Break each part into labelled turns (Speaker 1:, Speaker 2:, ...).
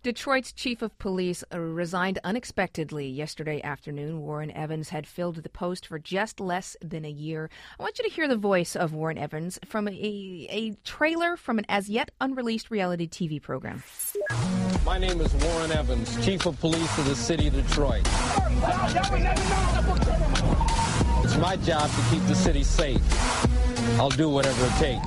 Speaker 1: Detroit's chief of police resigned unexpectedly yesterday afternoon. Warren Evans had filled the post for just less than a year. I want you to hear the voice of Warren Evans from a trailer from an as-yet unreleased reality TV program.
Speaker 2: My name is Warren Evans, chief of police of the city of Detroit. It's my job to keep the city safe. I'll do whatever it takes.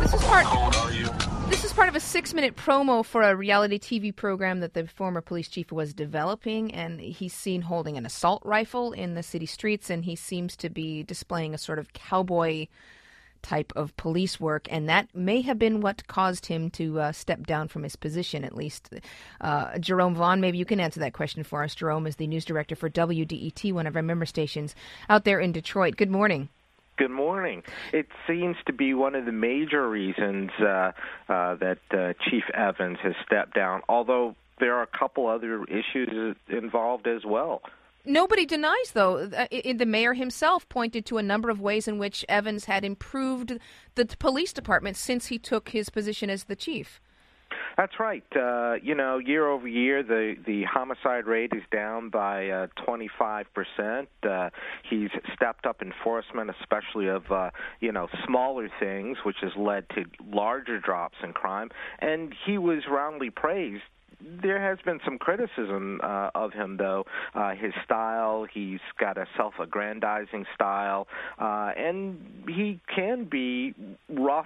Speaker 1: This is part of a 6-minute promo for a reality TV program that the former police chief was developing, and he's seen holding an assault rifle in the city streets, and he seems to be displaying a sort of cowboy type of police work, and that may have been what caused him to step down from his position, at least. Jerome Vaughn, maybe you can answer that question for us. Jerome is the news director for WDET, one of our member stations out there in Detroit. Good morning.
Speaker 3: Good morning. It seems to be one of the major reasons that Chief Evans has stepped down, although there are a couple other issues involved as well.
Speaker 1: Nobody denies, though. The mayor himself pointed to a number of ways in which Evans had improved the police department since he took his position as the chief.
Speaker 3: That's right. Year over year, the homicide rate is down by 25%. He's stepped up enforcement, especially of, smaller things, which has led to larger drops in crime. And he was roundly praised. There has been some criticism of him, though. His style, he's got a self-aggrandizing style, and he can be rough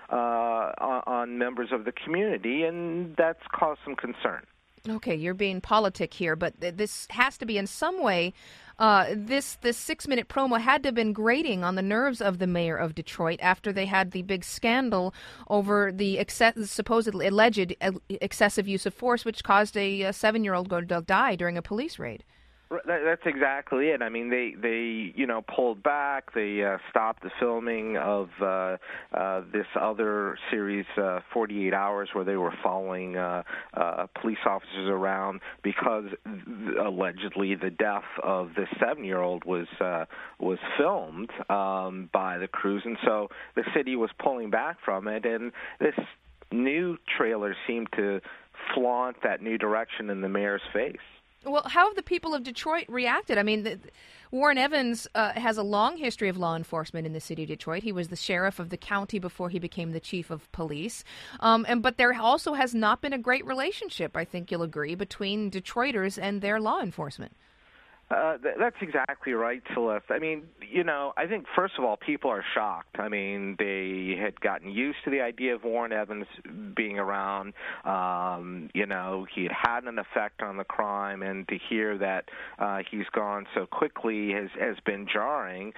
Speaker 3: on members of the community, and that's caused some concern.
Speaker 1: Okay, you're being politic here, but this has to be in some way. This 6-minute promo had to have been grating on the nerves of the mayor of Detroit after they had the big scandal over the supposedly alleged excessive use of force, which caused a 7-year-old to die during a police raid.
Speaker 3: That's exactly it. I mean, they pulled back. They stopped the filming of this other series, 48 Hours, where they were following police officers around because allegedly the death of this 7-year-old was filmed by the crews, and so the city was pulling back from it. And this new trailer seemed to flaunt that new direction in the mayor's face.
Speaker 1: Well, how have the people of Detroit reacted? I mean, Warren Evans has a long history of law enforcement in the city of Detroit. He was the sheriff of the county before he became the chief of police. But there also has not been a great relationship, I think you'll agree, between Detroiters and their law enforcement.
Speaker 3: That's exactly right, Celeste. I mean, I think, first of all, people are shocked. I mean, they had gotten used to the idea of Warren Evans being around. He had an effect on the crime, and to hear that he's gone so quickly has been jarring.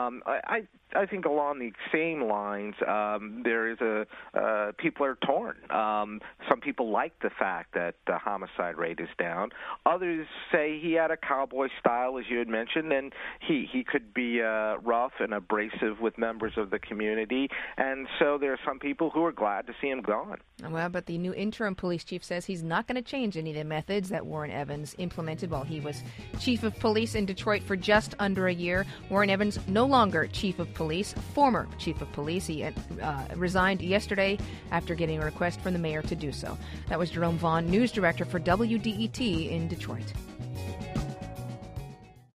Speaker 3: I think along the same lines, there is people are torn. Some people like the fact that the homicide rate is down. Others say he had a cowboy style, as you had mentioned, and he could be rough and abrasive with members of the community. And so there are some people who are glad to see him gone.
Speaker 1: Well, but the new interim police chief says he's not going to change any of the methods that Warren Evans implemented while he was chief of police in Detroit for just under a year. Warren Evans no longer chief of police, former chief of police. He resigned yesterday after getting a request from the mayor to do so. That was Jerome Vaughn, news director for WDET in Detroit.